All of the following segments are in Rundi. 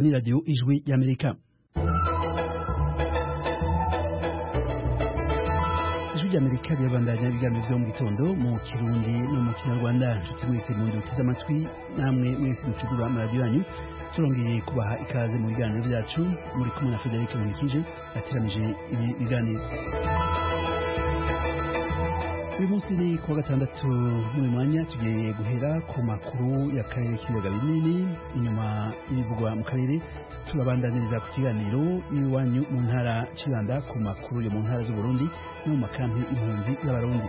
ni radio Ijwi y'Amerika. Ijwi y'Amerika ryabandanya ibiganiro byo mu gitondo mu Kirundi no mu Kinyarwanda. Nshuti mwese mu ndutse z'amatwi namwe mwese mucugura amaradiyo yanyu. Turongeye kubaha ikaze mu biganiro byacu muri kumwe na Frederic Munikije ateranije ibi biganiro. Uyu munsi ni kuwa gatandatu muri mwanya tugiye guhera ku makuru y'akarere k'ibiyaga binini. Inyuma y'ibivugwa mu karere turabandaniriza ku kiganiro iwanyu mu ntara Kibanda ku makuru yo mu ntara z'u Burundi no mu makampi impunzi y'abarundi.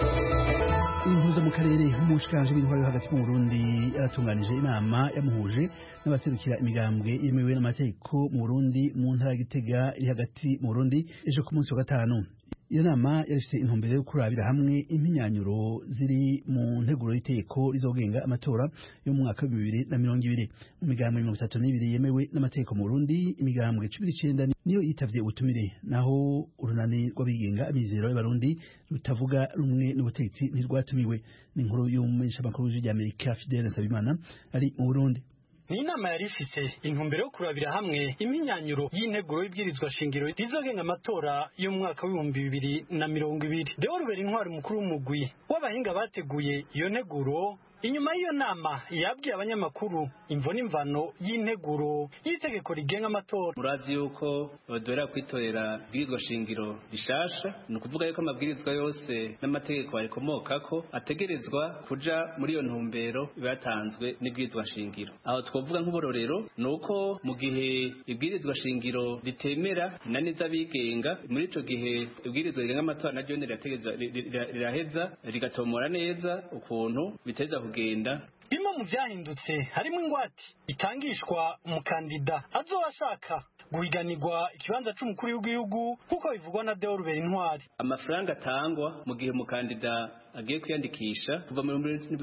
Impunzi mu karere umushikanje w'intwaro hagati mu Burundi yaratunganije inama yamuhuje n'abaserukira imigambwe yemewe n'amategeko mu Burundi mu ntara Gitega iri hagati mu Burundi ejo ku munsi wa gatanu. Iyo nama yarifite intumbero yo kurabira hamwe impinyanyuro ziri mu nteguro y'iteko rizogenga amatora yo mu mwaka wa 2020. Mu migambwe 32 yemewe n'amategeko mu Burundi, imigambwe 19 niyo yitavye ubutumire, naho urunani rw'abigenga amizero y'abarundi rutavuga rumwe n'ubutegetsi ntirwatumiwe. Ni inkuru y'umumenyesha makuru y'Amerika Fidel Nsabimana ari mu Burundi. Ni inama yari ifise intumbero yo kurabira hamwe impinyanyuro y'integuro y'ibwirizwa shingiro rizogenga amatora yo mu mwaka wa 2020. Deo Rubera intwari mukuru w'umugwi w'abahinga bateguye iyo nteguro. Inyuma y'iyo nama yabwiye abanyamakuru imvo n'imvano y'integuro y'itegeko rigenga amatora. Murazi yuko badora kwitorera bwirizwa shingiro rishasha, ni ukuvuga yuko amabwirizwa yose n'amategeko arikomokako ategerezwa kuja muri iyo ntumbero batanzwe n'ibwirizwa shingiro. Aho twovuga nk'ubororero nuko mu gihe ibwirizwa shingiro ritemera inaniza abigenga, muri ico gihe ibwirizwa rigenga amatora naryo riraheza rigatomora neza ukuntu biteza kugenda. Bimwe mu byahindutse harimo ingwate itangishwa umukandida azobashaka guhiganirwa ikibanza c'umukuru w'igihugu kuko bivugwa na Deo Rubera intwari. Amafaranga atangwa mu gihe umukandida agiye kwiyandikisha kuva mu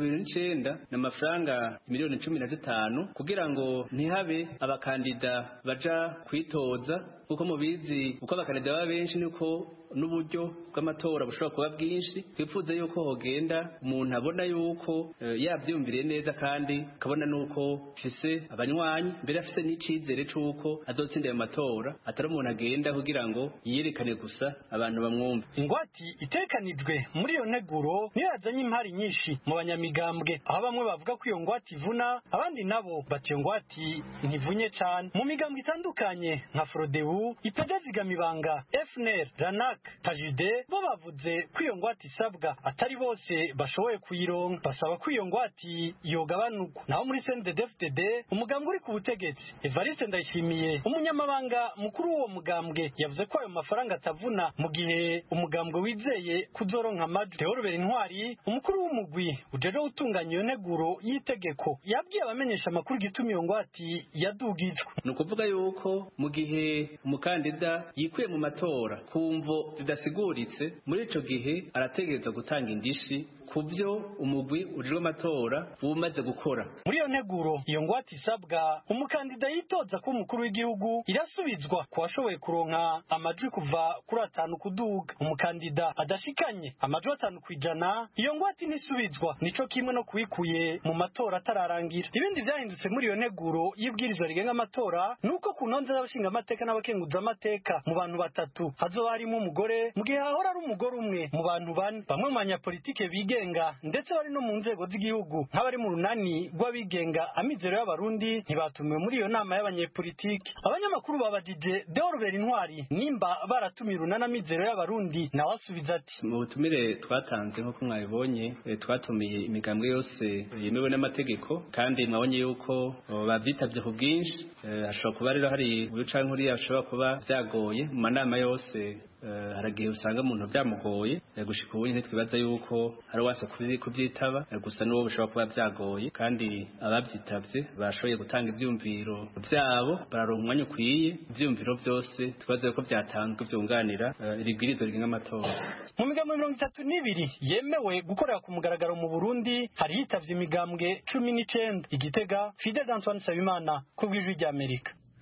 2009 n'amafaranga miliyoni 15 kugira ngo ntihabe abakandida baja kwitoza, kuko mubizi uko abakandida baba benshi niko n'uburyo bw'amatora bushobora kuba bwinshi. Twifuza yuko hogenda umuntu abona yuko yavyumviriye neza kandi akabona nuko fise abanywanyi, mbere afise n'icizere c'uko azotsinda ayo matora, atari umuntu agenda kugira ngo yiyerekane gusa abantu bamwumve. Ingwati itekanijwe muri iyo nteguro niyo yazanye impari nyinshi mu banyamigambwe, aho bamwe bavuga ko iyo ngwati ivuna, abandi nabo bati iyo ngwati ntivunye cane. Mu migambwe itandukanye nka Frodebu, Ipeda Zigamibanga, FNL, Ranak, Tajide bo bavuze ko iyo ngwati isabwa atari bose bashoboye kuyironka, basaba ko iyo ngwati yogabanurwa. Naho muri CNDD-FDD umugambwe uri ku butegetsi Evariste Ndayishimiye, umunyamabanga mukuru w'uwo mugambwe, yavuze ko ayo mafaranga atavuna mu gihe umugambwe wizeye kuzoronka amajwi. Deo Rubera intwari umukuru w'umugwi ujeje gutunganya iyo nteguro y'itegeko yabwiye abamenyesha amakuru gituma iyo ngwati yadugijwe. Ni ukuvuga yuko mu gihe umukandida yikuye mu matora kumvo zidasiguritse, muri ico gihe arategereza gutanga indishi kubyo umugwi ujejwe amatora umaze gukora. Muri iyo nteguro iyo ngwate isabwa umukandida yitoza ko umukuru w'igihugu irasubizwa ku washoboye kuronka amajwi kuva kuri 5 kuduga. Umukandida adashikanye amajwi 5%, iyo ngwate nisubizwa, nico kimwe no kubikuye mu matora atararangira. Ibindi byahindutse muri iyo nteguro y'ibwirizwa rigenga amatora nuko ku ntonde z'abashinga amateka n'abakenguza amateka mu bantu 3 hazoba harimo umugore, mu gihe hahora ari umugore umwe mu bantu 4. Bamwe mu banyapolitike bigenga ndetse bari no mu nzego z'igihugu nk'abari mu runani rw'abigenga amizero y'abarundi ntibatumiwe muri iyo nama y'abanyepolitike. Abanyamakuru babadije Deo Rubera intwari nimba baratumiye urunani amizero y'abarundi, nawe asubiza ati mu butumire twatanze nk'uko mwabibonye twatumiye imigambwe yose yemewe n'amategeko, kandi mwabonye yuko bavyitavye ku bwinshi. Hashobora kuba rero hari ubuca nkuriya ashobora kuba vyagoye mu manama yose, haragihe usanga umuntu vyamugoye gushika ubu ntitwibaza yuko hari wase kuvyitaba, gusa n'uwo bishobora kuba vyagoye, kandi abavyitavye bashoboye gutanga ivyumviro vyabo, bararonka umwanya ukwiye. Ivyumviro vyose twibaza yuko vyatanzwe vyunganira iribwirizo rigenga amatora. Mu migambwe 32 yemewe gukorera ku mugaragaro mu Burundi hari hitavye imigambwe 19. Igitega, Fidel Antoine Sabimana ku bw'Ijwi ry'Amerika.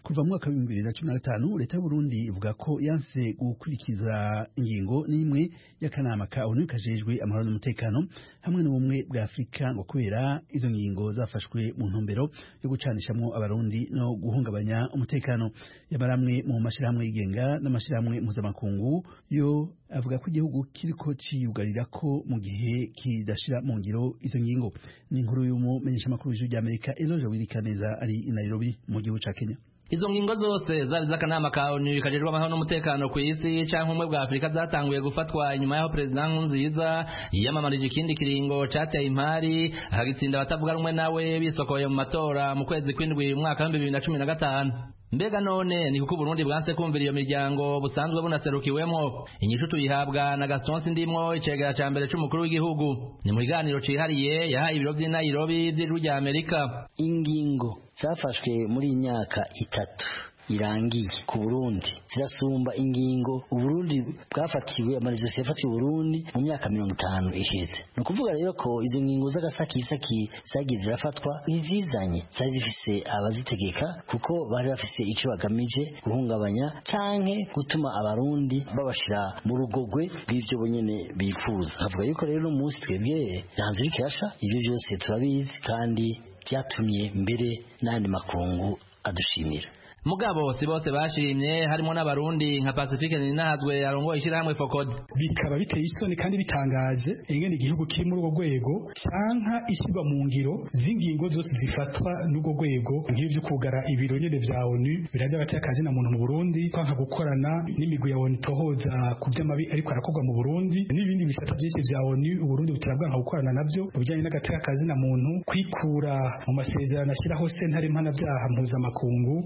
kuva mu mwaka wa 2015 leta y'u Burundi ivuga ko yanse gukurikiza ingingo n'imwe y'akanama ka ONU kajejwe amahoro n'umutekano hamwe n'ubumwe bwa Afrika ngo kubera izo ngingo zafashwe mu ntumbero yo gucanishamwo abarundi no guhungabanya umutekano. Yabaramwe mu mashirahamwe yigenga n'amashirahamwe mpuzamakungu yo avuga ko igihugu kiriko ciyugarira ko mu gihe kidashira mu ngiro izo ngingo. Ni inkuru y'umumenyeshamakuru w'ijwi ry'Amerika Eloge Wirikaneza ari i Nairobi mu gihugu ca Kenya. Izo ngingo zose zari z'akanama ka ONU kajejwe amahoro n'umutekano ku isi canke ubumwe bwa Afrika zatanguye gufatwa inyuma y'aho President Nkurunziza yiyamamarije ikindi kiringo cateye impari akagitsinda abatavuga rumwe nawe bisokoye mu matora mu kwezi kw'indwi umwaka wa 2015. Mbega none ni kuko Burundi bwanse kumvira iyo miryango busanzwe bunaserukiwemo. Inyishu tuyihabwa na Gaston Sindimwo icegera ca mbere c'umukuru w'igihugu. Ni mu biganiro cihariye yahaye ibiro vy'i Nairobi vy'ijwi rya Amerika. Ingingo zafashwe muri imyaka 3 irangiye ku Burundi zirasumba ingingo Uburundi bwafatiwe amarezervation yafatiwe Burundi mu myaka 50 iheze. No kuvuga rero ko izo ngingo z'agasakisaki zagiye zirafatwa nizizanye zari zifise abazitegeka kuko bari bafise ico bagamije guhungabanya canke gutuma abarundi babashira mu rugogwe bw'ivyo bonyene bifuza. Havuga yuko rero umunsi twebwe yanze bikirasha ivyo byose turabizi kandi byatumye mbere n'andi makungu adushimira. Mugabo si bose bashimye harimo n'abarundi nka Pacifique Ninahazwe arongoye ishirahamwe Focod. Bikaba biteye isoni kandi bitangaje ingene igihugu kiri muri urwo rwego canka ishyirwa mu ngiro z'ingingo zose zifatwa n'urwo rwego nk'ivyo kugara ibiro nyene vya ONU biraje hagati y'akazi na muntu mu Burundi kwanka gukorana n'imigwi ya ONU tohoza ku vy'amabi ariko arakorwa mu Burundi n'ibindi bisata byinshi vya ONU Uburundi butirabwanka gukorana navyo bijanye n'agati y'akazi na muntu kwikura mu masezerano ashyiraho sentare mpanavyaha mpuzamakungu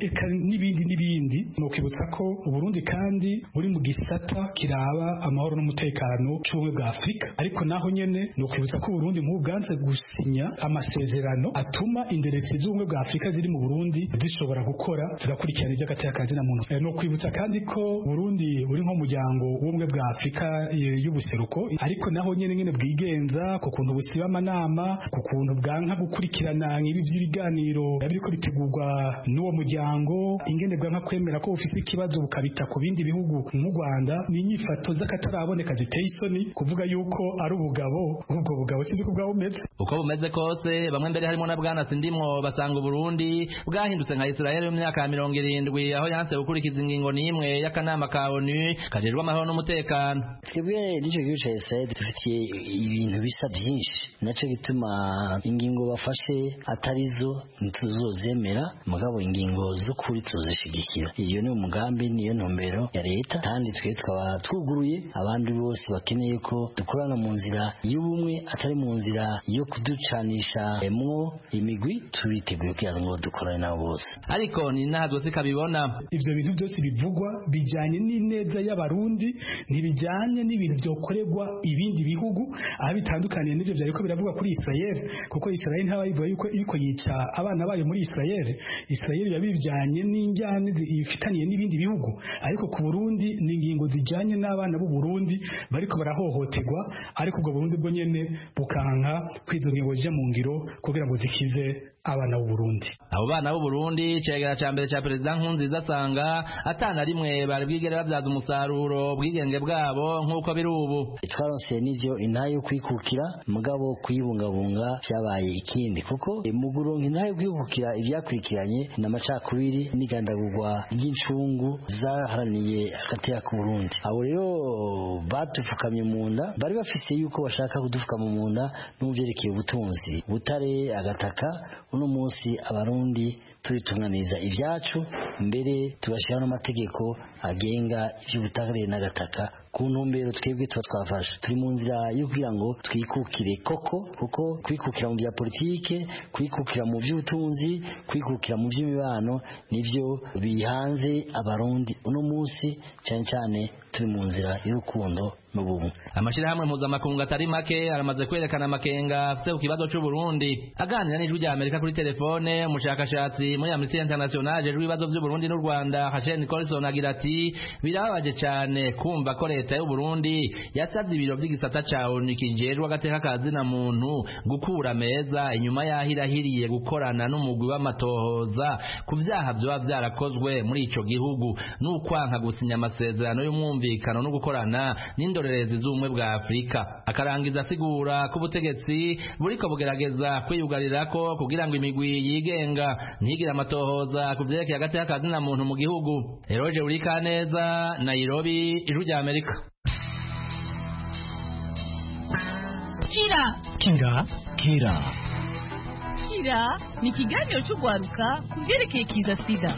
n'ibindi no kwibutsa ko Uburundi kandi buri mu gisata kiraba amahoro n'umutekano c'ubumwe bwa Afrika ariko naho nyene no kwibutsa ko Uburundi mu bwanze gusinya amasezerano atuma inderetsi z'ubumwe bwa Afrika ziri mu Burundi zishobora gukora zigakurikirana iby'agati y'akazi na muntu. No kwibutsa kandi ko Burundi buri nko muryango w'ubumwe bwa Afrika y'ubuseruko ariko naho nyene bwigenza ku kuntu busiba amanama ku kuntu bwanka gukurikirana nk'ibi by'ibiganiro biriko bitegurwa n'uwo muryango ingene bwanka kwemera ko ufise ikibazo bukabita ku bindi bihugu mu Rwanda ni inyifato z'akataraboneka ziteye isoni kuvuga yuko ari ubugabo ubwo bugabo sinzi ko bwaho umeze uko bumeze kose bamwe mbere harimo na Bwana Sindimwo basanga Burundi bwahindutse nka Israel mu myaka 70 aho yanse gukurikiza ingingo n'imwe y'akanama ka ONU kajerwa amahoro n'umutekano. Twebwe n'icyo gihugu ca Israel dufitiye ibintu bisa byinshi naco gituma ingingo bafashe atarizo ntuzozemera mugabo ingingo zo kuri tuzishigikira. Iyo ni umugambi niyo ntumbero ya leta kandi twe twaba twuguruye abandi bose bakeneye ko dukorana mu nzira y'ubumwe atari mu nzira yo kuducanisha mwo imigwi tubiteguye kugira ngo dukorane nabo bose. Ariko ni nahazwe sikabibona ivyo bintu byose bivugwa bijanye n'ineza y'abarundi ntibijanye n'ibintu byokorerwa ibindi bihugu aho bitandukaniye n'ivyo byariko biravugwa kuri Israel kuko Israel ntabayivuga yuko yica abana bayo muri Israel yabijanye n'injyane ifitaniye n'ibindi bihugu ariko ku Burundi ni ingingo zijanye n'abana b'u Burundi bariko barahohoterwa ariko ubwo Burundi bwo nyene bukanka kwizo ngingo zija mu ngiro kugira ngo zikize abana b'u Burundi. Abo bana b'u Burundi cegera ca mbere ca President Nkurunziza asanga atana rimwe bari bwigere bavyaza umusaruro bwigenge bwabo nk'uko biri ubu. Twaronse n'ivyo intayo kwikukira mugabo kuyibungabunga vyabaye ikindi kuko mu Burundi intayo kwikukira ivyakurikiranye n'amacakubiri n'igandagurwa ry'incungu zaharaniye agateka ku Burundi. Abo rero batufukamye mu nda bari bafite yuko bashaka kudufukama mu nda n'uvyerekeye ubutunzi butare agataka. Uno munsi abarundi turitunganiza ivyacu mbere tugashira n'amategeko agenga ivy'ubutare n'agataka ku ntumbero twebwe twafashe turi mu nzira yo kugira ngo twikukire koko kuko kwikukira mu bya politike kwikukira mu by'ubutunzi kwikukira mu by'imibano nivyo bihanze abarundi uno munsi cyane cyane turi mu nzira y'urukundo n'ubumwe. Amashirahamwe mpuzamakungu atari make aramaze kwerekana amakenga afite ku kibazo cy'u Burundi. Aganira n'ijwi rya Amerika kuri telefone umushakashatsi muri Amnesty International ajejwe ibibazo by'u Burundi n'u Rwanda Hasheni Colson agira ati birababaje cyane kumva ko leta leta y'u Burundi yasavye ibiro vy'igisata ca ONU kijejwe agateka kazina muntu gukura meza inyuma yahirahiriye gukorana n'umugwi w'amatohoza ku vyaha vyoba vyarakozwe muri ico gihugu n'ukwanka gusinya amasezerano y'umwumvikano no gukorana n'indorerezi z'ubumwe bwa Afrika. Akarangiza asigura ko ubutegetsi buriko bugerageza kwiyugarirako kugira ngo imigwi yigenga ntigire amatohoza ku vyerekeye agateka kazina muntu mu gihugu. Eroje Urikaneza, Nairobi, Ijwi rya Amerika. Kira ni ikiganiro cy'ugwaruka ku vyerekeye kiza sida.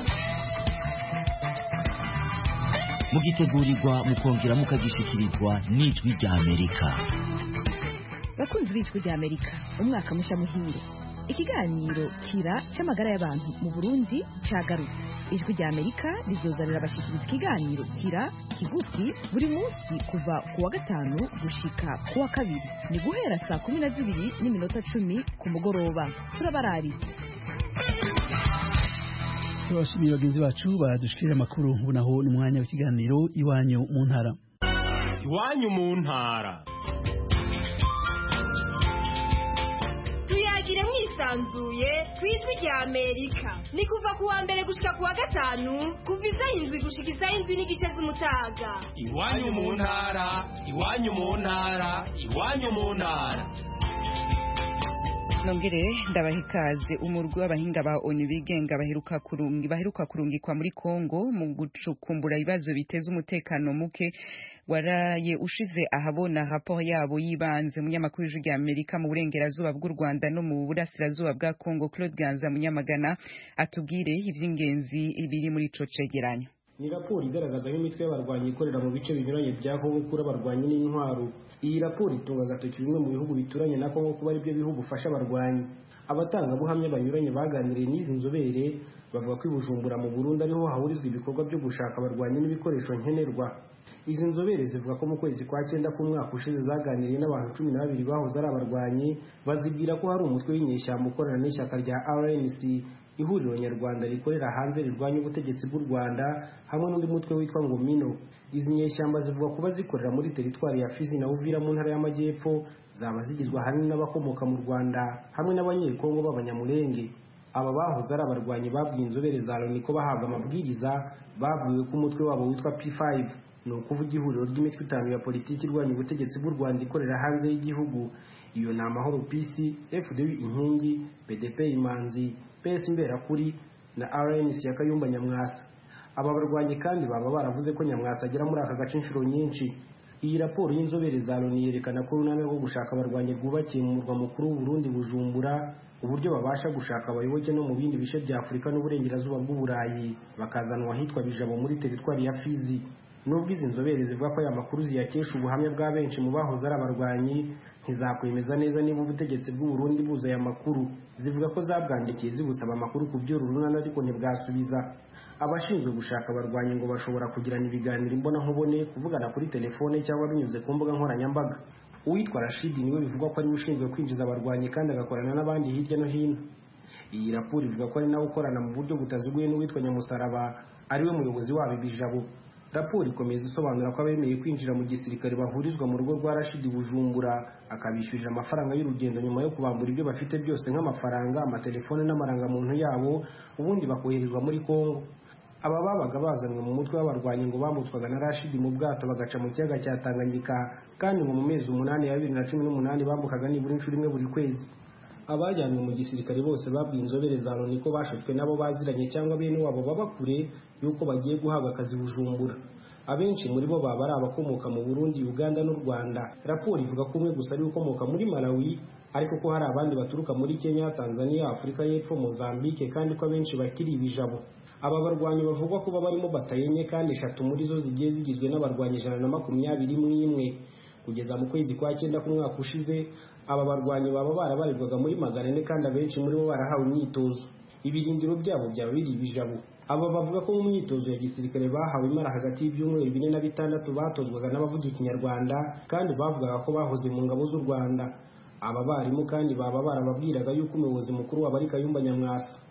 Mugitegurirwa mukongera mukagishikirizwa n'Ijwi rya Amerika. Bakunzi b'Ijwi rya Amerika, umwaka musha muhire. Ikiganiro Kira cy'amagara y'abantu mu Burundi cyagarutse. Ijwi rya Amerika rizozanira abashikiriza ikiganiro Kira kigufi buri munsi kuva ku wa gatanu gushika ku wa kabiri. Ni guhera saa 12:10 ku mugoroba. Turabararize. Tubashimiye bagenzi bacu badushikira amakuru ubunaho n'umwanya w'ikiganiro iwanyu mu ntara. Iwanyu mu ntara. Tuyagire mwisanzuye kwijwi rya Amerika. Ni kuva ku wa mbere gushika ku wa gatanu kuva isaha 7 gushika isaha 7:30 z'umutaga. Iwanyu mu ntara, iwanyu mu ntara, iwanyu mu ntara. Nongere ndabahikaze umurwi w'abahinga ba ONU bigenga baheruka kurungikwa muri Kongo mu gucukumbura ibibazo biteza umutekano muke waraye ushize ahabona rapport yabo yibanze munyamakuru w'Ijwi rya Amerika mu burengerazuba bw'u Rwanda no mu burasirazuba bwa Kongo. Claude Ganza Munyamagana atubwire ivy'ingenzi ibiri muri ico cegeranyo. Ni raporo igaragaza nk'imitwe y'abarwanyi ikorera mu bice binyuranye bya Kongo kuri abarwanyi n'intwaro. Iyi raporo itunga agatoki bimwe mu bihugu bituranye na Kongo kuba ari byo bihugu ufasha abarwanyi. Abatangabuhamya banyuranye baganiriye n'izi nzobere bavuga ko Bujumbura mu Burundi ariho hahurizwa ibikorwa byo gushaka abarwanyi n'ibikoresho nkenerwa. Izi nzobere zivuga ko mu kwezi kwa 9 k'umwaka ushize zaganiriye n'abantu 12 bahoze ari abarwanyi bazibwira ko hari umutwe w'inyeshyamba ukorana n'ishyaka rya RNC, ihuriro nyarwanda rikorera hanze rirwanya ubutegetsi bw'u Rwanda, hamwe n'undi mutwe witwa Ngomino. Izi nyeshyamba zivuga kuba zikorera muri teritwari ya Fizi na Uvira mu ntara y'Amajyepfo, zaba zigizwe ahanini n'abakomoka mu Rwanda hamwe n'abanyekongo b'abanyamulenge. Aba bahoze ari abarwanyi babwiye inzobere za Loni ko bahabwa amabwiriza babwiwe ko umutwe wabo witwa P5, ni ukuvuga ihuriro ry'imitwe 5 ya politiki irwanya ubutegetsi bw'u Rwanda ikorera hanze y'igihugu. Iyo ni Amahoro PC, FDU Inkingi, BDP Imanzi, PS Imberakuri na RNC ya Kayumba Nyamwasa. Aba barwanyi kandi baba baravuze ko Nyamwasa agera muri aka gace inshuro nyinshi. Iyi raporo y'inzobere za Loni yerekana ko urunani rwo gushaka abarwanyi rwubakiye mu murwa mukuru w'u Burundi Bujumbura, uburyo babasha gushaka abayoboke no mu bindi bice bya Afurika n'uburengerazuba bw'Uburayi bakazanwa ahitwa Bijabo muri teritwari ya Fizi. Nubwo izi nzobere zivuga ko aya makuru ziyakesha ubuhamya bwa benshi mu bahoze ari abarwanyi, ntizakwemeza neza niba ubutegetsi bw'u Burundi buza aya makuru. Zivuga ko zabwandikiye zibusaba amakuru ku byo runana ariko ntibwasubiza. Abashinzwe gushaka abarwanyi ngo bashobora kugirana ibiganiro imbona nkubone, kuvugana kuri telefone cyangwa binyuze ku mbuga nkoranyambaga. Uwitwa Rashid niwe bivugwa ko ari ushinzwe kwinjiza abarwanyi kandi agakorana n'abandi hirya no hino. Iyi raporo ivuga ko ari nawe ukorana mu buryo butaziguye n'uwitwa Nyamusaraba ariwe muyobozi wabo Bijabo. Raporo ikomeza isobanura ko abemeye kwinjira mu gisirikare bahurizwa mu rugo rwa Rashid Bujumbura, akabishyurira amafaranga y'urugendo nyuma yo kubambura ibyo bafite byose nk'amafaranga, amatelefone n'amarangamuntu yabo, ubundi bakoherezwa muri Kongo. Aba babaga bazanwe mu mutwe w'abarwanyi ngo bamutswaga na Rashid mu bwato bagaca mu kiyaga cya Tanganyika, kandi ngo mu mezi 8 ya 2018 bambukaga nibura inshuro imwe buri kwezi. Abajyanwe mu gisirikare bose babwiye inzobere za Loni ko bashutswe nabo baziranye cyangwa bene wabo baba kure yuko bagiye guhabwa akazi Bujumbura. Abenshi muri bo baba ari abakomoka mu Burundi, Uganda n'u Rwanda. Raporo ivuga ko umwe gusa ari ukomoka muri Malawi, ariko ko hari abandi baturuka muri Kenya, Tanzania, Afurika y'Epfo, Mozambique, kandi ko abenshi bakiri Bijabo. Aba barwanyi bavugwa kuba barimo batayenye kandi 3 muri zo zigiye zigizwe n'abarwanyi 121. Kugeza mu kwezi kwa 9 k'umwaka ushize, aba barwanyi baba barabarirwaga muri 400 kandi abenshi muri bo barahawe imyitozo. Ibirindiro byabo byaba biri Bijabo. Aba bavuga ko mu myitozo ya gisirikare bahawe imara hagati y'ibyumweru 4 na 6 batozwaga n'abavuga Ikinyarwanda kandi bavugaga ko bahoze mu ngabo z'u Rwanda. Aba barimu kandi baba barababwiraga yuko umuyobozi mukuru w'abari Kayumba Nyamwasa.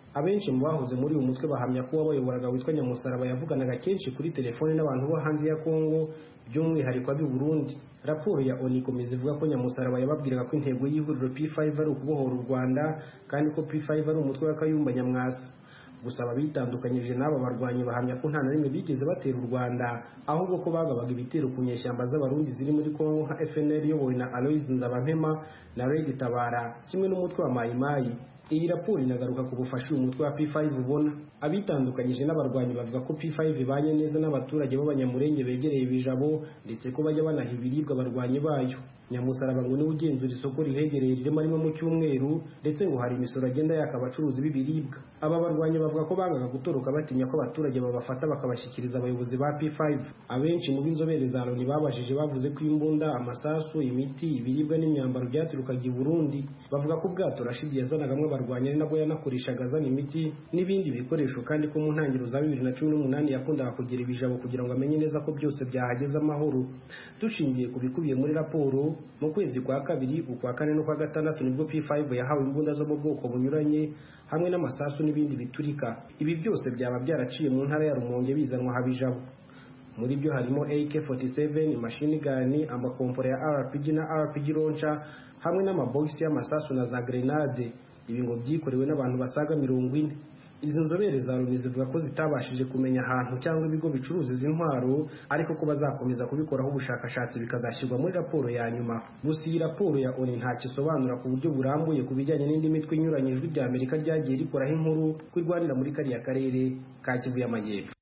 abenshi mu bahoze muri uyu mutwe bahamya ko wabayoboraga witwa Nyamusaraba yavuganaga kenshi kuri telefone n'abantu bo hanze ya Kongo by'umwihariko ab'i Burundi. Raporo ya ONU ikomeza ivuga ko Nyamusaraba yababwiraga ko intego y'ihuriro P5 ari ukubohora u Rwanda kandi ko P5 ari umutwe wa Kayumba Nyamwasa. Gusa abitandukanyije n'aba barwanyi bahamya ko nta na rimwe bigeze batera u Rwanda, ahubwo ko bagabaga ibitero ku nyeshyamba z'abarundi ziri muri Kongo nka FNL iyobowe na Aloys Nzabampema na Red Tabara kimwe n'umutwe wa Mai Mai. Iyi raporo inagaruka ku bufasha umutwe wa P5 ubona. Abitandukanyije n'abarwanyi bavuga ko P5 ibanye neza n'abaturage b'abanyamurenge begereye Bijabo ndetse ko bajya banaha ibiribwa abarwanyi bayo. Nyamusaraba ngo niwe ugenzura isoko rihegereye ririmo rimwe mu cyumweru ndetse ngo hari imisoro agenda yaka abacuruzi b'ibiribwa. Aba barwanyi bavuga ko bangaga gutoroka batinya ko abaturage babafata bakabashyikiriza abayobozi ba P5. Abenshi mu b'inzobere za Loni babajije bavuze ko imbunda, amasasu, imiti, ibiribwa n'imyambaro byaturukaga i Burundi. Bavuga ko ubwato Rashid yazanagamo abarwanyi ari nabwo yanakoreshaga azana imiti n'ibindi bikoresho, kandi ko mu ntangiriro za 2018 yakundaga kugira Ibijabo kugira ngo amenye neza ko byose byahageze amahoro. Dushingiye ku bikubiye muri raporo, mu kwezi kwa kabiri, ukwa kane no kwa gatandatu nibwo P5 yahawe imbunda zo mu bwoko bunyuranye hamwe n'amasasu n'ibindi biturika. Ibi byose byaba byaraciye mu ntara ya Rumonge bizanwa Habijabo. Muri byo harimo AK47, machine gun, amakompora ya RPG na RPG launcher hamwe n'amabogisi y'amasasu na za grenade. Ibi ngo byikorewe n'abantu basaga 40. Izi nzobere za Loni zivuga ko zitabashije kumenya ahantu cyangwa ibigo bicuruza izi ntwaro, ariko ko bazakomeza kubikoraho ubushakashatsi bikazashyirwa muri raporo ya nyuma. Gusa iyi raporo ya ONU nta kisobanura ku buryo burambuye ku bijyanye n'indi mitwe inyuranye Ijwi rya Amerika ryagiye rikoraho inkuru kwirwanira muri kariya karere ka Kivu y'Amajyepfo.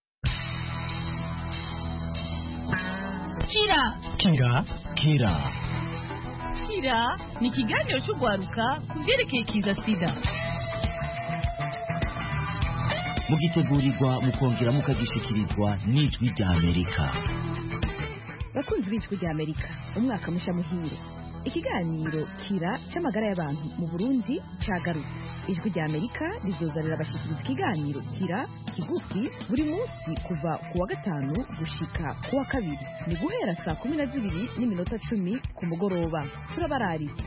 Kira ni ikiganiro cy'urwaruka ku byerekeye kiza sida. Mugitegurirwa mukongera mukagishikirizwa n'Ijwi rya Amerika. Bakunzi b'Ijwi rya Amerika, umwaka musha muhire. Ikiganiro Kira cy'amagara y'abantu mu Burundi cyagarutse. Ijwi rya Amerika rizozanira abashikiriza ikiganiro Kira kigufi buri munsi kuva ku wa gatanu gushika ku wa kabiri. Ni guhera saa 12:10 ku mugoroba. Turabararije.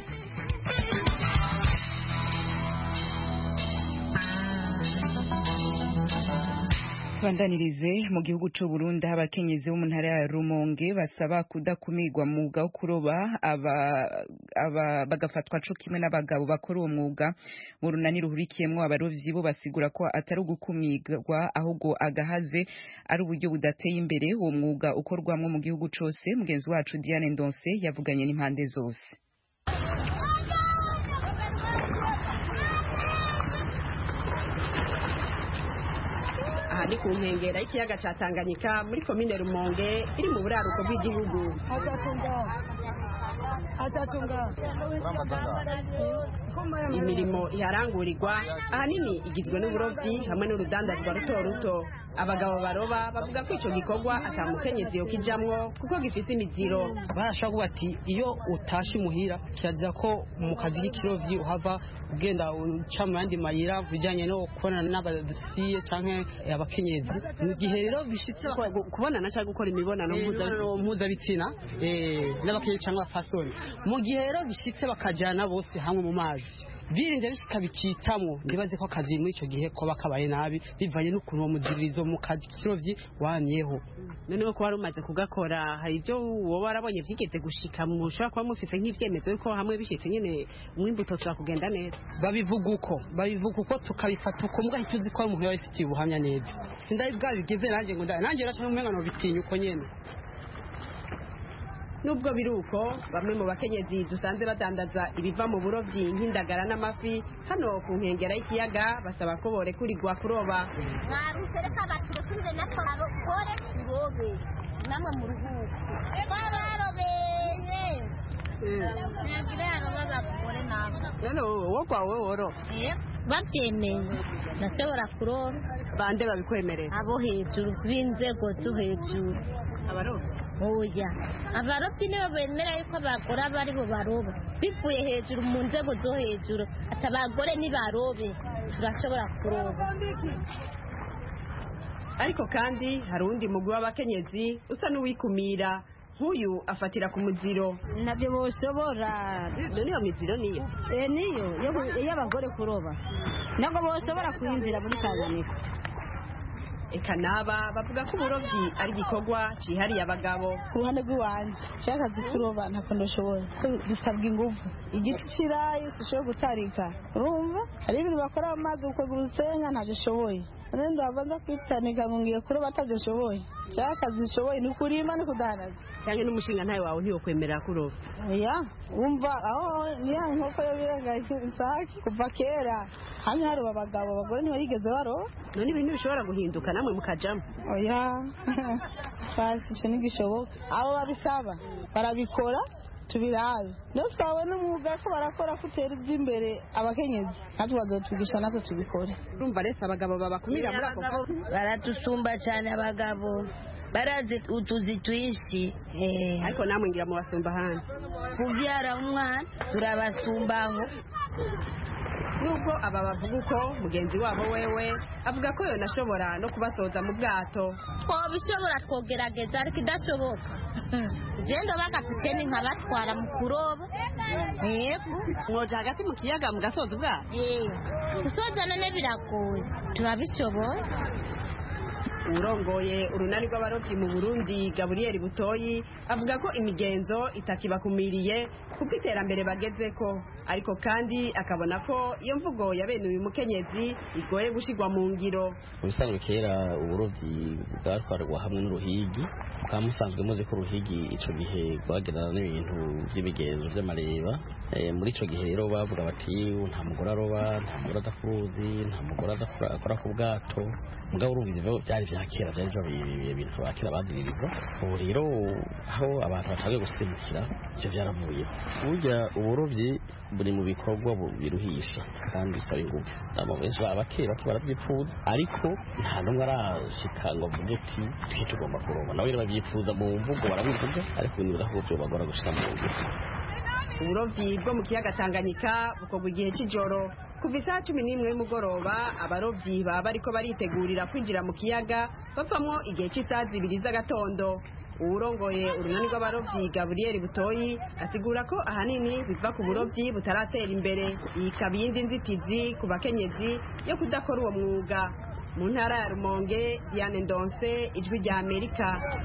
Tubandanirize mu gihugu cy'u Burundi, abakenyezi bo mu ntara ya Rumonge basaba kudakumirwa mu mwuga wo kuroba bagafatwa co kimwe n'abagabo bakora uwo mwuga. Mu runani ruhurikiyemwo abarovyi bo basigura ko atari ugukumirwa ahubwo agahaze ari uburyo budateye imbere uwo mwuga ukorwamwo mu gihugu cose. Mugenzi wacu Diane Ndonse yavuganye n'impande zose. Ni ku nkengera y'ikiyaga ca Tanganyika muri komine Rumonge iri mu buraruko bw'igihugu. Imirimo iharangurirwa ahanini igizwe n'uburovyi hamwe n'urudandazwa ruto ruto. Abagabo baroba bavuga ko ico gikorwa atamukenyezi yo kijamwo kuko gifite imiziro. Barashobora ati iyo utashi muhira kirazira ko mu kazi k'ikirovyi uhava ugenda uca mu yandi mayira bijanye no kubonana n'abasiye canke abakenyezi. Mu gihe rero bishitse kubonana cyangwa gukora imibonano mpuzabitsina n'abakenyezi cyangwa abafasoni, mu gihe rero bishitse bakajana bose hamwe mu mazi birinze bishika bikitamwo, ndibaze ko akazi muri ico gihe ko bakabaye nabi bivanye n'ukuntu uwo muziririzo mu kazi k'ikirovyi wamyeho. Noneho ko wari umaze kugakora, hari ibyo wowe warabonye vyigeze gushika mushobora kuba mufise nk'ivyemezo yuko hamwe bishitse nyene umwimbuto ushobora kugenda neza? Babivuga uko tukabifata uko mbwa ituzi ko umuntu yabifitiye ubuhamya neza. Sindari bwabigeze nanjye ngo nanjye rero umenga no bitinya uko nyene. Nubwo biruko bamwe mu bakenyezi dusanze badandaza ibiva mu burovyi nk'indagara n'amafi hano ku nkengera y'ikiyaga basaba ko borekurirwa kuroba. Mwarushereka baturekurire natwe kore kurobe namwe mu ruhuko barobeye nagira aroba bakore nabo none wowe kwawe woro babyemeye nashobora kuroba. Bande babikwemerera? Abo hejuru b'inzego zo hejuru. Abaroba oya abarobyi nibo bemera yuko abagore bari bo baroba bivuye hejuru mu nzego zo hejuru, ati abagore nibarobe turashobora kuroba. Ariko kandi hari undi mugwi w'abakenyezi usa n'uwikumira. nk'uyu afatira ku muziro. Nabyo boshobora. None iyo miziro niyo? Niyo y'abagore kuroba. Ntabwo boshobora kuyinjira muri Tanganyika. Eka naba bavuga ko uburovyi ari igikorwa cihariye abagabo. Ku ruhande rw'iwanje nshaka kuroba ntako ndashobora, bisabwa ingufu. Igiti kirayi ushoboye gutarika, urumva hari ibintu bakora mu mazi ukagura urusenga ntabishoboye. Nende wabanza kwitanika ngo ngiye kuroba atadashoboye. Cyaka zishoboye ni kurima ni kudanaza. Cyangwa n'umushinga ntayo wawe ntiyo kwemera kuroba. Oya, umva aho niya nkoko yo birenga insaki kuva kera. Hamwe hari abagabo abagore ntibarigeze baroba. None ibintu bishobora guhinduka namwe mukajamo. Oya. Fasishe n'igishoboka. Abo babisaba barabikora tubirabe. No twabona umwuga ko barakora kutera imbere abakenyezi. Natwe bazotwigisha natwe tubikore. Urumva rese abagabo babakumira muri ako baratusumba cyane abagabo. Barazi utuzi twishi. Ariko namwe ngira mu basumba hano. Kuvyara umwana turabasumbaho. Nubwo aba bavuga uko mugenzi wabo wewe avuga ko yonashobora no kubasoza mu bwato. Twabishobora twogerageza ariko idashoboka. Jendo bagapiteni nkabatwara mu kuroba. Yego. Mwoja hagati mu kiyaga mugasoza ubwato. Gusoza none biragoye. Turabishobora. Urongoye urunani rw'abarovyi mu Burundi Gabriel Butoyi avuga ko imigenzo itakibakumiriye kuko iterambere bagezeko, ariko kandi akabona ko iyo mvugo ya bene uyu mukenyezi igoye gushigwa mu ngiro. Ubusanzwe kera uburovyi bwatwarwa hamwe n'uruhigi, kandi musanzwe muzi ko uruhigi ico gihe rwagerana n'ibintu by'imigenzo by'amareba. Muri ico gihe rero bavuga bati nta mugore aroba, nta mugore adakuruzi, nta mugore akora ku bwato. Mugabo urumva ivyo byari vya kera, byari ibintu bakera baziririza. Ubu rero aho abantu batangiye gusimukira ivyo byaravuye. Burya uburovyi buri mu bikorwa biruhisha kandi bisaba ingufu. Abo benshi abakera barabyipfuza, ariko nta n'umwe arashika ngo avuge ati twe tugomba kuroba. Nawe babyifuza mu mvugo barabivuga, ariko ibintu birahubyo bagora gushika mu ngiro. Uburovyi bwo mu kiyaga Tanganyika bukorwa igihe cy'ijoro kuva isaha 11 y'umugoroba. Abarovyi baba bariko baritegurira kwinjira mu kiyaga bavamwo igihe cy'isaha 2 z'agatondo. Uwurongoye urunani rw'abarovyi Gabriel Butoyi asigura ko ahanini biva ku burovyi butaratera imbere. Iyi ikaba iyindi nzitizi ku bakenyezi yo kudakora uwo mwuga. Mu ntara ya Rumonge, Diane Ndonse, Ijwi rya Amerika.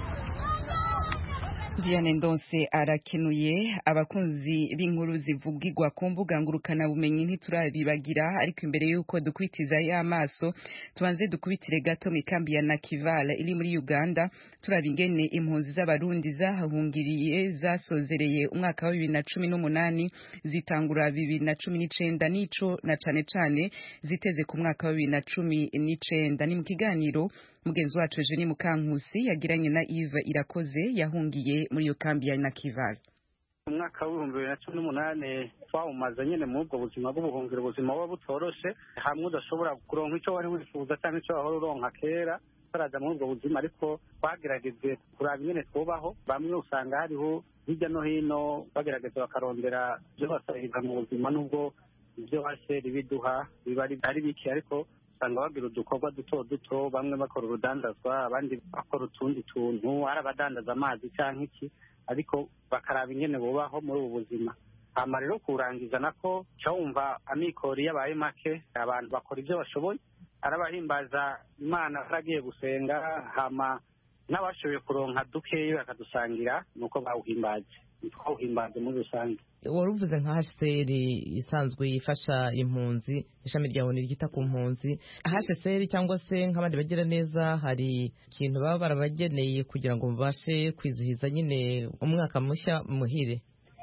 Diane Ndonse arakenuye. Abakunzi b'inkuru zivugirwa ku mbuga ngurukana bumenyi ntiturabibagira, ariko imbere yuko dukwitiza y'amaso tubanze dukubitire gato mu ikambi ya Nakivala iri muri Uganda, turaba ingene impunzi z'abarundi zahahungiriye zasozereye umwaka wa 2018 zitangura 2019 nico na cane ziteze ku mwaka wa 2019. Ni mu kiganiro mugenzi wacu Eugenie Mukankusi yagiranye na Yves Irakoze yahungiye muri iyo kambi ya Nakivala. Umwaka wa 2018 twawumaze nyene mu ubwo buzima bw'ubuhungiro, ubuzima buba butoroshe, hamwe udashobora kuronka icyo wari wifuza cyangwa icyo wahora uronka kera taraja muri ubwo buzima, ariko twagerageze kuraba ingene twubaho. Bamwe usanga hariho hirya no hino bagerageza bakarondera ibyo basahiriza mu buzima, nubwo ibyo basheri biduha biba ari bike, ariko usanga bagira udukorwa duto. Bamwe bakora urudandazwa, abandi bakora utundi tuntu, ari abadandaza amazi cyangwa iki, ariko bakaraba ingene bubaho muri ubu buzima. Hama rero kurangiza nako cyumva amikori yabaye make, abantu bakora ibyo bashoboye, arabahimbaza Imana baragiye gusenga, hama n'abashoboye kuronka dukeyo bakadusangira nuko bawuhimbaje. Twawuhimbaje muri rusange. Waruvuze nka HCR isanzwe yifasha impunzi, ishami rya ONU ryita ku mpunzi. HCR cyangwa se nk'abandi bagira neza, hari ikintu baba barabageneye kugira ngo mubashe kwizihiza nyine umwaka mushya muhire?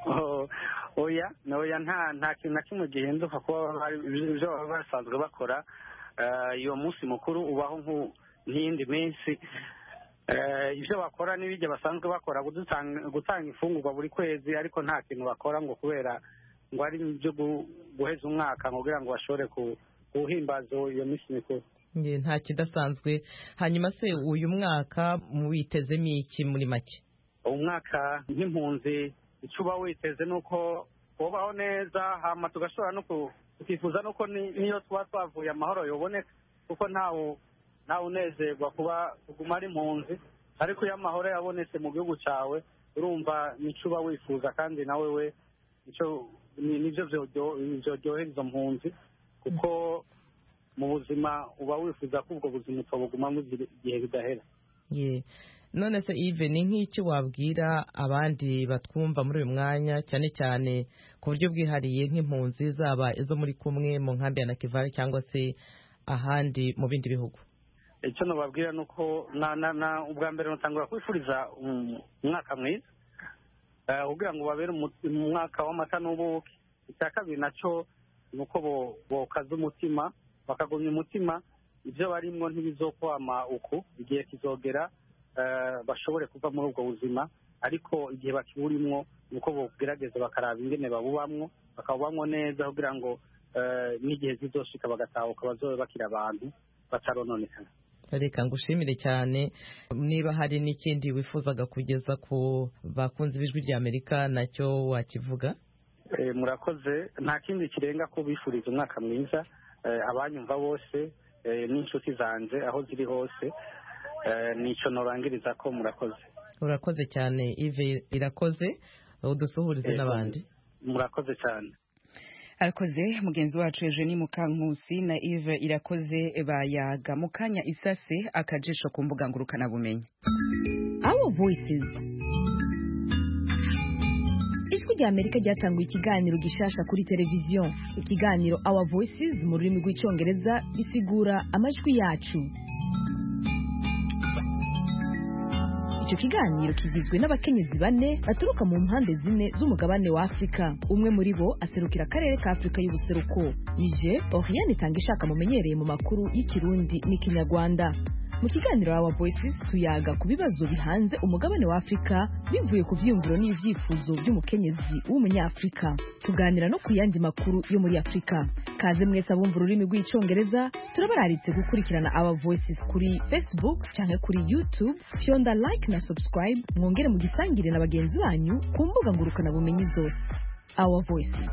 Oya nta kintu na kimwe gihinduka kuba ibyo baba basanzwe bakora. Iyo munsi mukuru ubaho nk'iyindi minsi. Ibyo bakora n'ibijya basanzwe bakora, gutanga ifungurwa buri kwezi, ariko nta kintu bakora ngo kubera ngo ari ibyo guheza umwaka kugira ngo bashobore kuhimbaza iyo minsi mikuru. Nta kidasanzwe. Hanyuma se uyu mwaka muwitezemo iki muri make? Umwaka nk'impunzi icyo uba witeze nuko ubaho neza, hama tugashobora no tukifuza nuko niyo tuba twavuye amahoro yoboneka, kuko ntawe unezerwa kuba kuguma ari impunzi, ariko iyo amahoro yabonetse mu gihugu cyawe urumva nicyo uba wifuza kandi nawe we nibyo byoryohera izo mpunzi kuko mu buzima uba wifuza ko ubwo buzima utobugumamo igihe bidahera. None se Yves, ni nk'iki wabwira abandi batwumva muri uyu mwanya cyane cyane ku buryo bwihariye nk'impunzi zaba izo muri kumwe mu nkambi ya Nakivale cyangwa se ahandi mu bindi bihugu? Icyo nababwira ni uko ubwa mbere nutangura kwifuriza umwaka mwiza kugira ngo babere umwaka w'amata n'ubuki. Icya kabiri nacyo ni uko bokaza umutima bakagumya umutima, ibyo barimwo ntibizokwama uku, igihe kizogera bashobore kuva muri ubwo buzima, ariko igihe bakiburimwo ni uko bogerageza bakaraba ingene babubamwo bakabubamwo neza kugira ngo n'igihe zizoshika bagatahuka bazobe bakira abantu batarononekana. Reka ngushimire cyane. Niba hari n'ikindi wifuzaga kugeza ku bakunzi b'Ijwi ry'Amerika nacyo wakivuga? Murakoze. Nta kindi kirenga ko bifuriza umwaka mwiza abanyumva bose n'inshuti zanje aho ziri hose, nicyo norangiriza ko. Murakoze. Urakoze cyane Yves Irakoze, udusuhurize n'abandi. Murakoze cyane. Arakoze mugenzi wacu Eugenie Mukankusi na Yves Irakoze bayaga mu kanya isase akajisho ku mbuga ngurukana bumenyi. Our Voices. Ijwi ry'Amerika ryatanguye ikiganiro gishasha kuri televiziyo. Ikiganiro Our Voices mu rurimi rw'icyongereza bisigura amajwi yacu. Icyo kiganiro kigizwe n'abakenyezi 4 baturuka mu mpande zine z'umugabane wa Afrika. Umwe muri bo aserukira akarere ka Afrika y'ubuseruko. Nije Oriane Tangishaka mumenyereye mu makuru y'Ikirundi n'Ikinyarwanda. Mu kiganiro Our Voices tuyaga ku bibazo bihanze umugabane wa Afrika bivuye ku vyiyumviro n'ivyifuzo by'umukenyezi w'umunyafrika. Tuganira no kuyandi makuru yo muri Afrika. Kaze mwese abumva ururimi rw'icyongereza, turabararitse gukurikirana Our Voices kuri Facebook cyangwa kuri YouTube. Fyonda like na subscribe, mwongere mu gisangire na bagenzi banyu ku mbuga ngurukana bumenyi zose. Our Voices.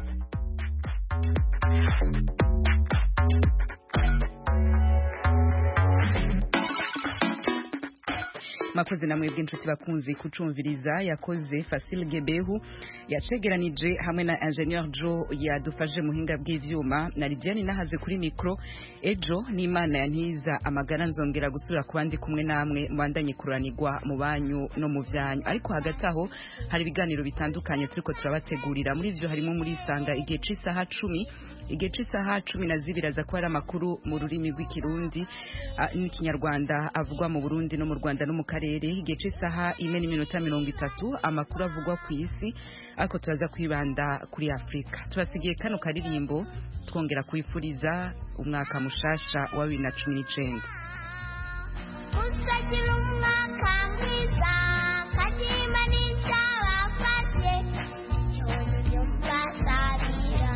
Makoze na mwebwe inshuti bakunzi kucumviriza, yakoze Fasil Gebehu yacegeranije hamwe na Engineer Joe yadufashe muhinga bw'ivyuma, na Lidiane nahaze kuri micro. Ejo n'Imana yantiza amagara nzongera gusura kubandi kumwe namwe mbandanye kuranirwa mu banyu no mu vyanyu. Ariko hagati aho hari ibiganiro bitandukanye turiko turabategurira, muri ivyo harimo muri Sanga igihe c'isaha 10, igihe c'isaha 12 aza ko ari amakuru mu rurimi rw'ikirundi n'ikinyarwanda avugwa mu Burundi no mu Rwanda no mu karere. Igihe c'isaha 4:30 amakuru avugwa ku isi, ariko turaza kwibanda kuri Afrika. Turasigiye kano karirimbo twongera kwifuriza umwaka mushasha wa 2019. Usagira umwaka mwiza kajima n'izabafashe cyone byo mbasabira.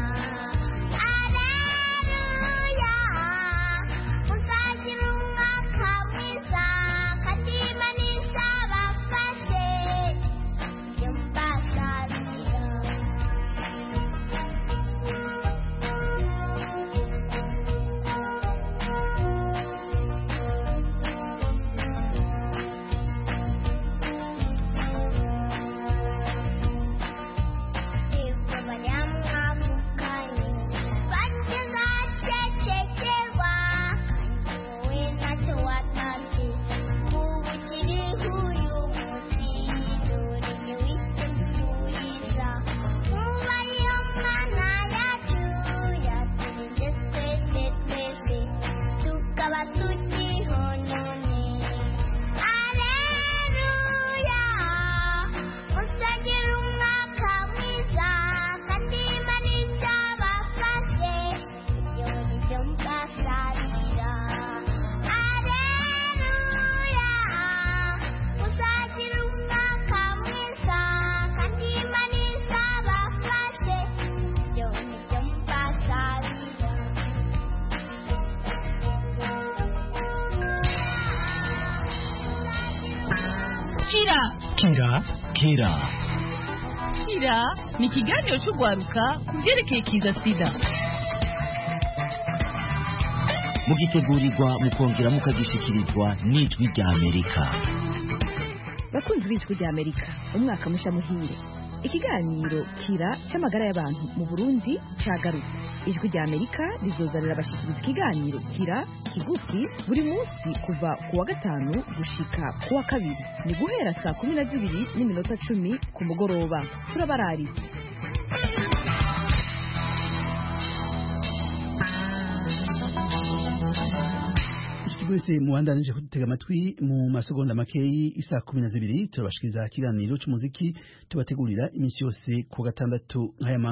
Aleluya. Usagira umwaka mwiza kajima n'izabafashe byo mbasabira. Kira ni ikiganiro cy'ugwaruka ku byerekeye kiza sida. Mugitegurirwa mukongera mukagishikirizwa n'Ijwi ry'Amerika. bakunzi b'ijwi rya Amerika umwaka musha muhire. Ikiganiro kira c'amagara y'abantu mu Burundi cagarutse. Ijwi rya Amerika rizozanira abashikiriza ikiganiro kira kigufi buri munsi kuva ku wa gatanu gushika ku wa kabiri. Ni guhera saa 12:10 ku mugoroba. Turabararize. Twese mubandanije kudutega amatwi mu masegonda makeyi isa 12 turabashikiriza ikiganiro cy'umuziki tubategurira iminsi yose ku gatandatu nk'aya